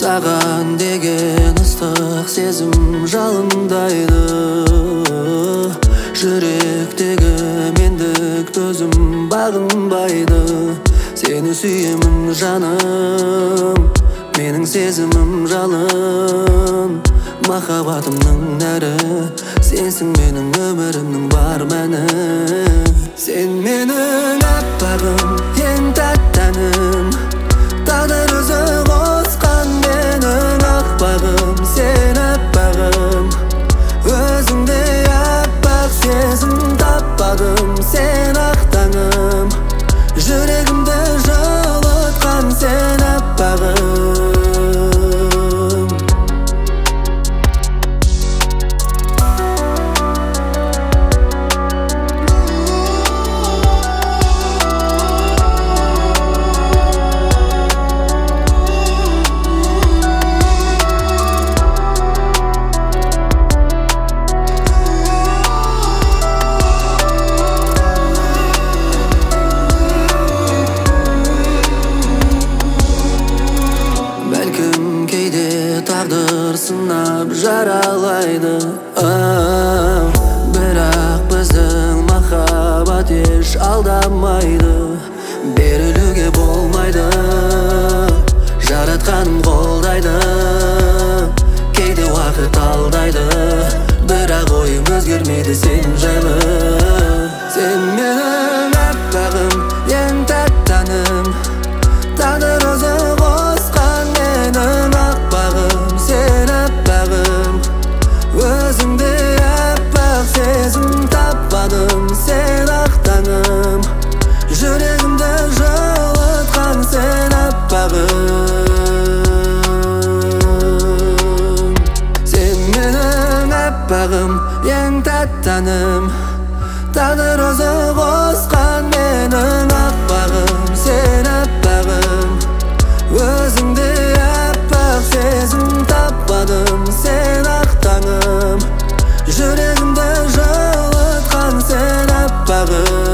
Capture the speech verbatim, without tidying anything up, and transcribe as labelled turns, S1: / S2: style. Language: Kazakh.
S1: Саған деген ыстық сезім жалындайды. Жүректегі мендік төзім бағынбайды. Сені сүйемін жаным, менің сезімім жалын. Махаббатымның нәрі, сенсің менің өмірімнің бар мәні. Сен менің аппағым, ең тәтті әнім. Тағдыр өзі қосқан менің ақпағым. Сен аппағым, өзіңдей аппақ сезім таппадым. Сен ақ таңым, жүрегімді жылытқан. Сен аппағым. Тағдыр сынап жаралайды, бірақ біздің махаббат еш алдамайды. Берілуге болмайды, жаратқаным қолдайды. Кейде уақыт алдайды, бірақ ойым өзгермейді сен жайлы. Сен менің аппағым, ең тәтті әнім. Тағдыр өзі қосқан менің ақпағым. Сен аппағым, өзіңдей аппақ сезім таппадым. Сен ақ таңым, жүрегімді жылытқан. Сен аппағым. Сен менің аппағым, ең тәтті әнім. Тағдыр өзі қосқан менің ақпағым. Сен аппағым, өзіңдей аппақ сезім таппадым. Сен ақ таңым, жүрегімді жылытқан. Сен аппағым.